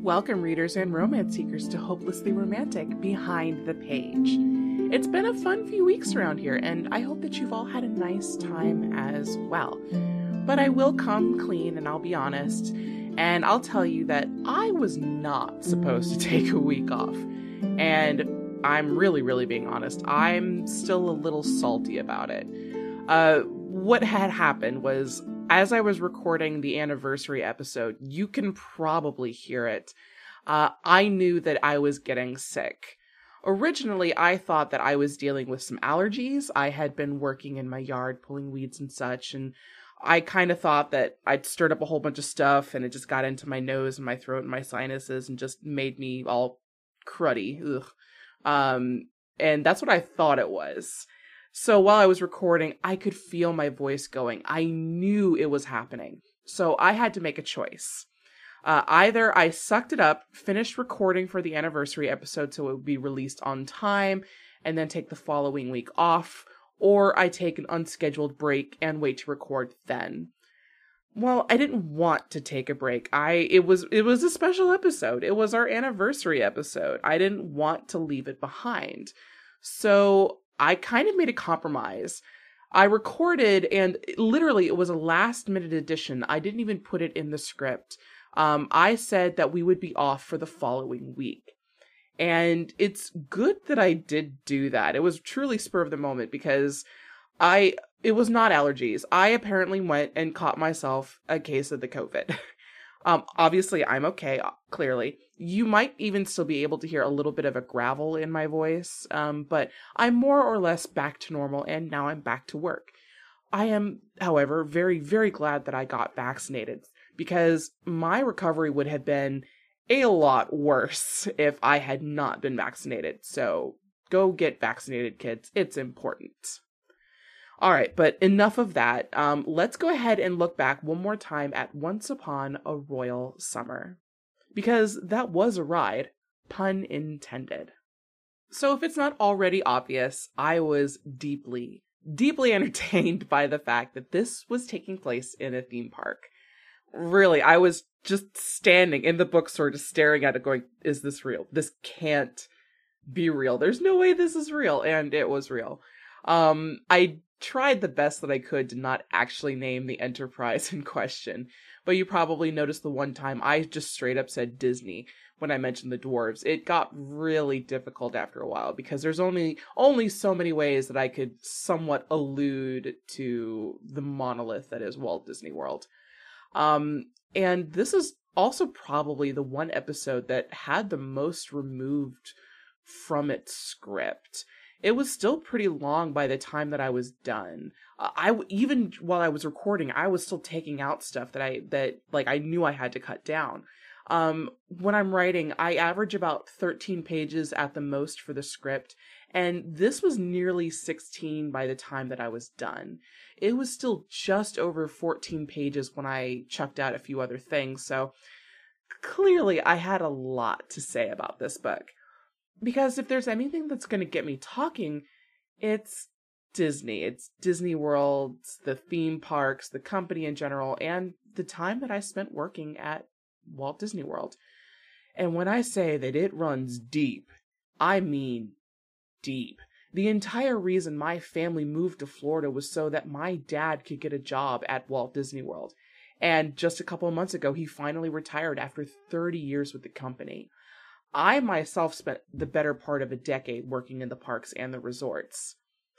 Welcome, readers and romance seekers, to Hopelessly Romantic Behind the Page. It's been a fun few weeks around here, and I hope that you've all had a nice time as well. But I will come clean, and I'll be honest, and I'll tell you that I was not supposed to take a week off. And I'm really being honest, I'm still a little salty about it. What had happened was, as I was recording the anniversary episode, you can probably hear it, I knew that I was getting sick. Originally, I thought that I was dealing with some allergies. I had been working in my yard pulling weeds and such, and I kind of thought that I'd stirred up a whole bunch of stuff and it just got into my nose and my throat and my sinuses and just made me all cruddy. Ugh. And that's what I thought it was. So while I was recording, I could feel my voice going. I knew it was happening. So I had to make a choice. Either I sucked it up, finished recording for the anniversary episode so it would be released on time, and then take the following week off, or I take an unscheduled break and wait to record then. Well, I didn't want to take a break. It was a special episode. It was our anniversary episode. I didn't want to leave it behind. So I kind of made a compromise. I recorded, and literally it was a last minute addition. I didn't even put it in the script. I said that we would be off for the following week. And it's good that I did do that. It was truly spur of the moment because it was not allergies. I apparently went and caught myself a case of the COVID. Obviously I'm okay, clearly. You might even still be able to hear a little bit of a gravel in my voice, but I'm more or less back to normal, and now I'm back to work. I am, however, very glad that I got vaccinated, because my recovery would have been a lot worse if I had not been vaccinated. So go get vaccinated, kids. It's important. All right, but enough of that. Let's go ahead and look back one more time at Once Upon a Royal Summer. Because that was a ride, pun intended. So if it's not already obvious, I was deeply entertained by the fact that this was taking place in a theme park. Really, I was just standing in the bookstore just staring at it going, is this real? This can't be real. There's no way this is real. And it was real. I tried the best that I could to not actually name the enterprise in question, but you probably noticed the one time I just straight up said Disney when I mentioned the dwarves. It got really difficult after a while because there's only so many ways that I could somewhat allude to the monolith that is Walt Disney World. And this is also probably the one episode that had the most removed from its script. It was still pretty long by the time that I was done. Even while I was recording, I was still taking out stuff that I knew I had to cut down. When I'm writing, I average about 13 pages at the most for the script, and this was nearly 16 by the time that I was done. It was still just over 14 pages when I chucked out a few other things, so clearly I had a lot to say about this book. Because if there's anything that's going to get me talking, it's Disney. It's Disney World, the theme parks, the company in general, and the time that I spent working at Walt Disney World. And when I say that it runs deep, I mean deep. The entire reason my family moved to Florida was so that my dad could get a job at Walt Disney World. And just a couple of months ago, he finally retired after 30 years with the company. I myself spent the better part of a decade working in the parks and the resorts.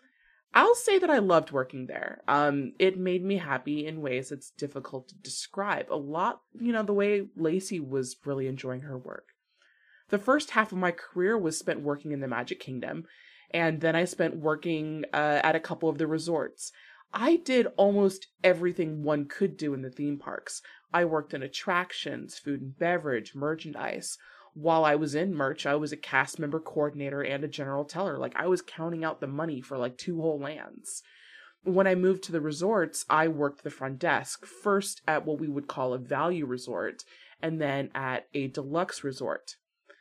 I'll say that I loved working there. It made me happy in ways that's difficult to describe. A lot, the way Lacey was really enjoying her work. The first half of my career was spent working in the Magic Kingdom, and then I spent working at a couple of the resorts. I did almost everything one could do in the theme parks. I worked in attractions, food and beverage, merchandise. While I was in merch, I was a cast member coordinator and a general teller. I was counting out the money for 2 whole lands. When I moved to the resorts, I worked the front desk, first at what we would call a value resort, and then at a deluxe resort.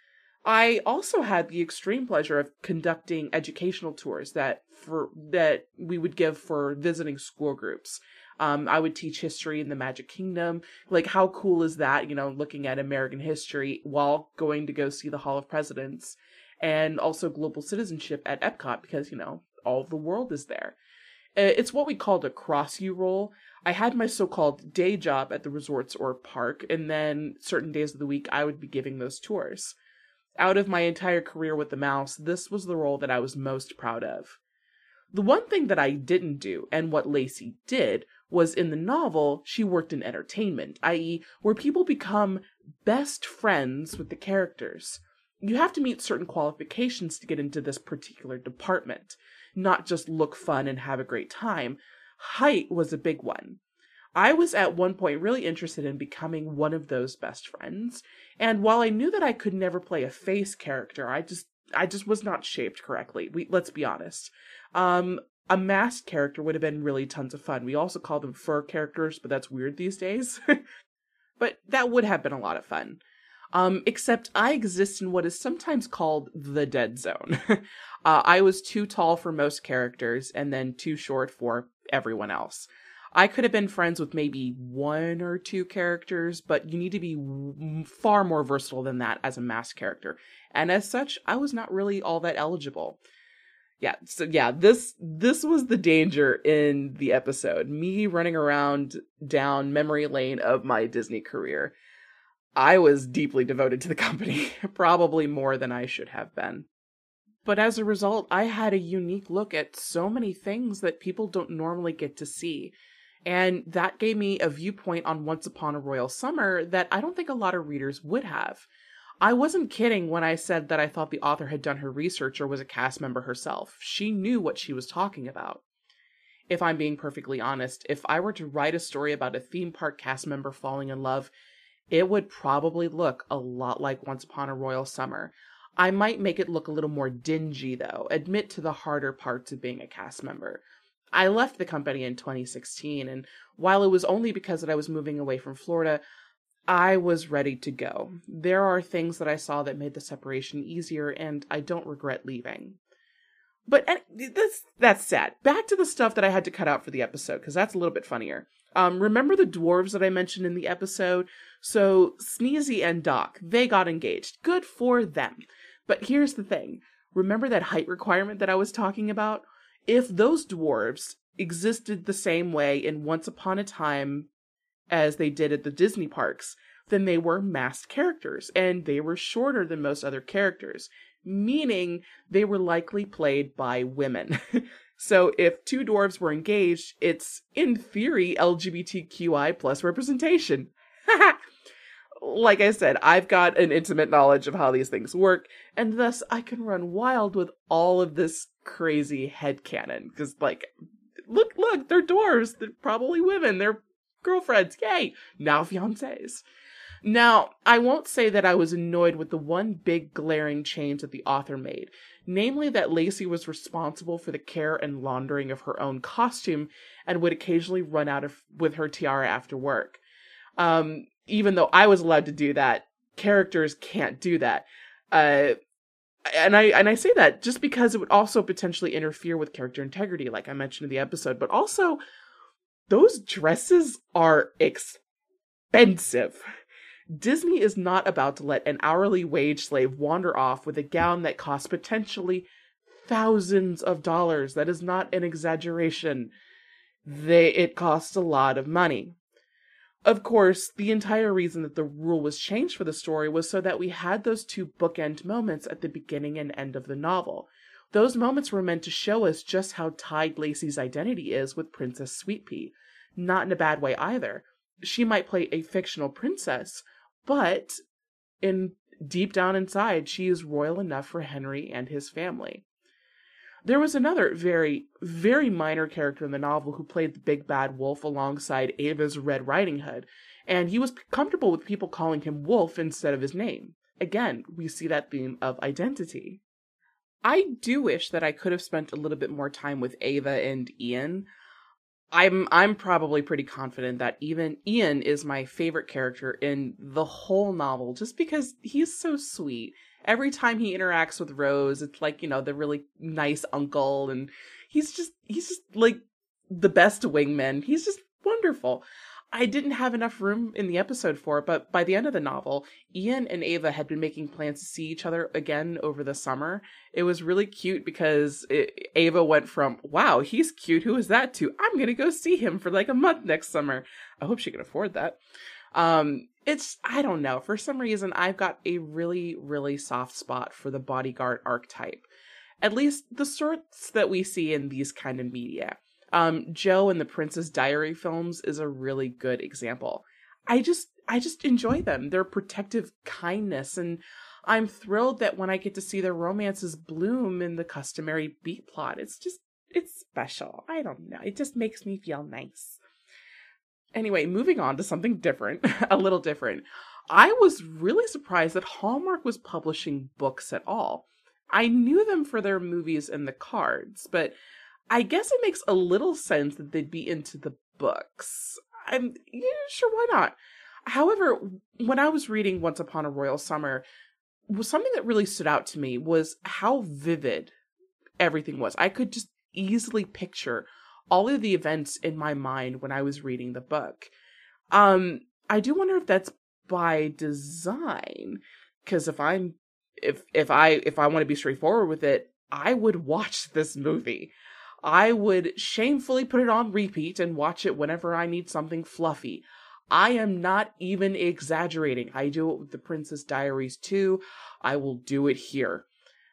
I also had the extreme pleasure of conducting educational tours that we would give for visiting school groups. I would teach history in the Magic Kingdom. Like, how cool is that, looking at American history while going to go see the Hall of Presidents, and also global citizenship at Epcot because, all of the world is there. It's what we called a cross-U role. I had my so-called day job at the resorts or park, and then certain days of the week I would be giving those tours. Out of my entire career with the mouse, this was the role that I was most proud of. The one thing that I didn't do, and what Lacey did, was in the novel, she worked in entertainment, i.e., where people become best friends with the characters. You have to meet certain qualifications to get into this particular department, not just look fun and have a great time. Height was a big one. I was at one point really interested in becoming one of those best friends, and while I knew that I could never play a face character, I just was not shaped correctly. Let's be honest. A masked character would have been really tons of fun. We also call them fur characters, but that's weird these days. But that would have been a lot of fun. Except I exist in what is sometimes called the dead zone. I was too tall for most characters and then too short for everyone else. I could have been friends with maybe one or two characters, but you need to be far more versatile than that as a masked character. And as such, I was not really all that eligible. This was the danger in the episode. Me running around down memory lane of my Disney career. I was deeply devoted to the company, probably more than I should have been. But as a result, I had a unique look at so many things that people don't normally get to see. And that gave me a viewpoint on Once Upon a Royal Summer that I don't think a lot of readers would have. I wasn't kidding when I said that I thought the author had done her research or was a cast member herself. She knew what she was talking about. If I'm being perfectly honest, if I were to write a story about a theme park cast member falling in love, it would probably look a lot like Once Upon a Royal Summer. I might make it look a little more dingy, though, admit to the harder parts of being a cast member. I left the company in 2016, and while it was only because that I was moving away from Florida, I was ready to go. There are things that I saw that made the separation easier, and I don't regret leaving. But that's sad. Back to the stuff that I had to cut out for the episode, because that's a little bit funnier. Remember the dwarves that I mentioned in the episode? So Sneezy and Doc, they got engaged. Good for them. But here's the thing. Remember that height requirement that I was talking about? If those dwarves existed the same way in Once Upon a Time as they did at the Disney parks, then they were masked characters, and they were shorter than most other characters, meaning they were likely played by women. So if two dwarves were engaged, it's, in theory, LGBTQI plus representation. Like I said, I've got an intimate knowledge of how these things work, and thus I can run wild with all of this crazy headcanon. Because, look, they're dwarves. They're probably women. They're girlfriends. Yay! Now fiancés. Now, I won't say that I was annoyed with the one big glaring change that the author made, namely that Lacey was responsible for the care and laundering of her own costume and would occasionally run out with her tiara after work. Even though I was allowed to do that, characters can't do that. And I say that just because it would also potentially interfere with character integrity, like I mentioned in the episode, but also those dresses are expensive. Disney is not about to let an hourly wage slave wander off with a gown that costs potentially thousands of dollars. That is not an exaggeration. It costs a lot of money. Of course, the entire reason that the rule was changed for the story was so that we had those two bookend moments at the beginning and end of the novel. Those moments were meant to show us just how tied Lacey's identity is with Princess Sweet Pea. Not in a bad way either. She might play a fictional princess, but deep down inside, she is royal enough for Henry and his family. There was another very, very minor character in the novel who played the big bad wolf alongside Ava's Red Riding Hood, and he was comfortable with people calling him Wolf instead of his name. Again, we see that theme of identity. I do wish that I could have spent a little bit more time with Ava and Ian. I'm probably pretty confident that even Ian is my favorite character in the whole novel, just because he's so sweet. Every time he interacts with Rose, it's like, the really nice uncle, and he's just like the best wingman. He's just wonderful. I didn't have enough room in the episode for it, but by the end of the novel, Ian and Ava had been making plans to see each other again over the summer. It was really cute because Ava went from, wow, he's cute, who is that, to, I'm going to go see him for like a month next summer. I hope she can afford that. I don't know. For some reason, I've got a really, really soft spot for the bodyguard archetype. At least the sorts that we see in these kind of media. Joe in the Princess Diary films is a really good example. I just enjoy them, their protective kindness, and I'm thrilled that when I get to see their romances bloom in the customary B plot, it's special. I don't know. It just makes me feel nice. Anyway, moving on to something different, a little different. I was really surprised that Hallmark was publishing books at all. I knew them for their movies and the cards, but I guess it makes a little sense that they'd be into the books. Sure, why not? However, when I was reading Once Upon a Royal Summer, something that really stood out to me was how vivid everything was. I could just easily picture all of the events in my mind when I was reading the book. I do wonder if that's by design, because if I want to be straightforward with it, I would watch this movie. I would shamefully put it on repeat and watch it whenever I need something fluffy. I am not even exaggerating. I do it with the Princess Diaries too. I will do it here.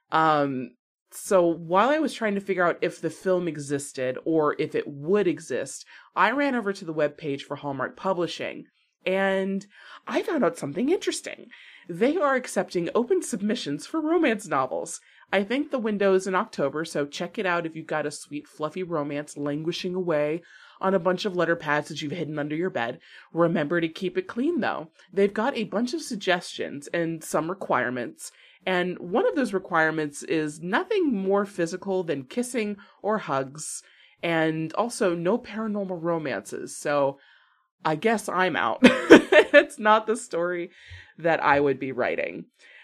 So while I was trying to figure out if the film existed or if it would exist, I ran over to the webpage for Hallmark Publishing, and I found out something interesting. They are accepting open submissions for romance novels. I think the window is in October, so check it out if you've got a sweet, fluffy romance languishing away on a bunch of letter pads that you've hidden under your bed. Remember to keep it clean, though. They've got a bunch of suggestions and some requirements, and one of those requirements is nothing more physical than kissing or hugs, and also no paranormal romances, so I guess I'm out. It's not the story that I would be writing.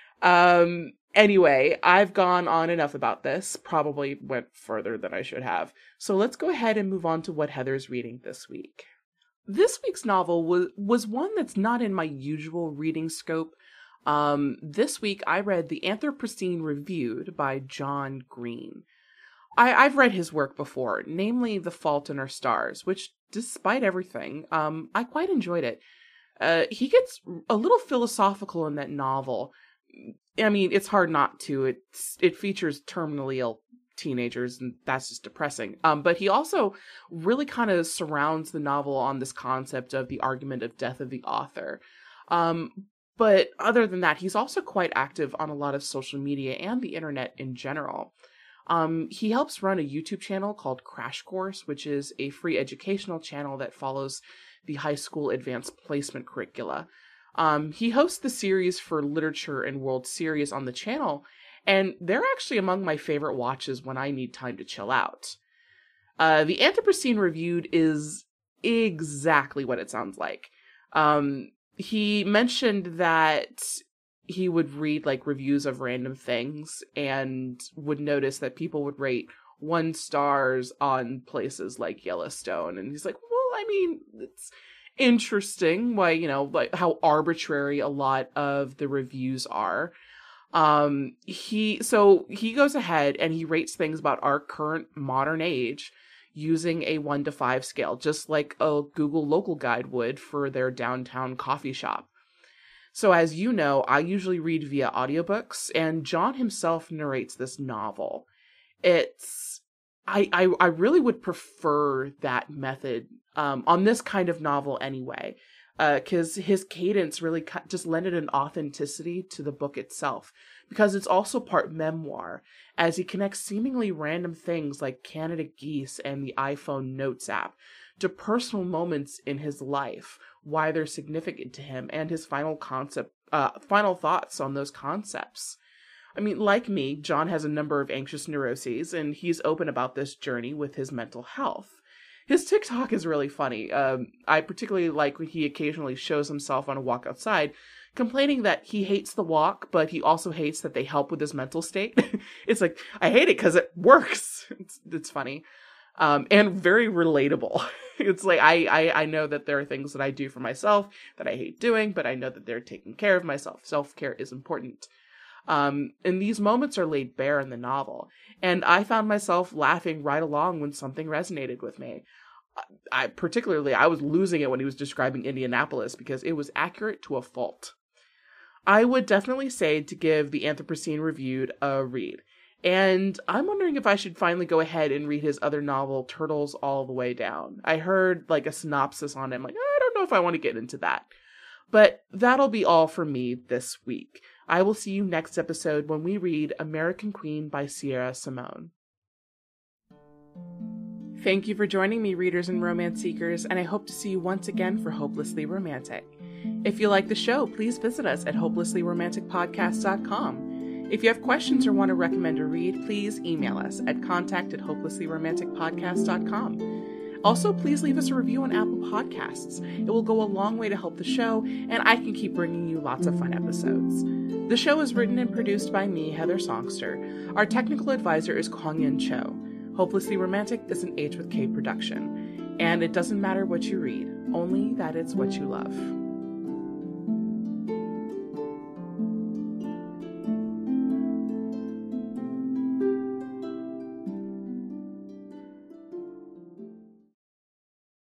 Anyway, I've gone on enough about this, probably went further than I should have. So let's go ahead and move on to what Heather's reading this week. This week's novel was one that's not in my usual reading scope. This week I read The Anthropocene Reviewed by John Green. I've read his work before, namely The Fault in Our Stars, which, despite everything, I quite enjoyed it. He gets a little philosophical in that novel. I mean, it's hard not to. It features terminally ill teenagers, and that's just depressing. But he also really kind of surrounds the novel on this concept of the argument of death of the author. But other than that, he's also quite active on a lot of social media and the internet in general. He helps run a YouTube channel called Crash Course, which is a free educational channel that follows the high school advanced placement curricula. He hosts the series for Literature and World Series on the channel, and they're actually among my favorite watches when I need time to chill out. The Anthropocene Reviewed is exactly what it sounds like. He mentioned that he would read like reviews of random things and would notice that people would rate 1 stars on places like Yellowstone. And he's like, well, I mean, it's interesting why, like how arbitrary a lot of the reviews are. He goes ahead and he rates things about our current modern age using a 1 to 5 scale, just like a Google local guide would for their downtown coffee shop. So as you know, I usually read via audiobooks, and John himself narrates this novel. I really would prefer that method on this kind of novel anyway, because his cadence really just lended an authenticity to the book itself, because it's also part memoir, as he connects seemingly random things like Canada geese and the iPhone Notes app to personal moments in his life, why they're significant to him, and his final thoughts on those concepts. I mean, like me, John has a number of anxious neuroses, and he's open about this journey with his mental health. His TikTok is really funny. I particularly like when he occasionally shows himself on a walk outside, complaining that he hates the walk, but he also hates that they help with his mental state. It's like, I hate it because it works. It's funny. And very relatable. It's like, I know that there are things that I do for myself that I hate doing, but I know that they're taking care of myself. Self-care is important. And these moments are laid bare in the novel. And I found myself laughing right along when something resonated with me. I was losing it when he was describing Indianapolis because it was accurate to a fault. I would definitely say to give The Anthropocene Reviewed a read. And I'm wondering if I should finally go ahead and read his other novel, Turtles All the Way Down. I heard like a synopsis on it. I'm like, I don't know if I want to get into that. But that'll be all for me this week. I will see you next episode when we read American Queen by Sierra Simone. Thank you for joining me, readers and romance seekers, and I hope to see you once again for Hopelessly Romantic. If you like the show, please visit us at hopelesslyromanticpodcast.com. If you have questions or want to recommend a read, please email us at contact@hopelesslyromanticpodcast.com. Also, please leave us a review on Apple Podcasts. It will go a long way to help the show, and I can keep bringing you lots of fun episodes. The show is written and produced by me, Heather Songster. Our technical advisor is Kwang-Yin Cho. Hopelessly Romantic is an H with K production. And it doesn't matter what you read, only that it's what you love.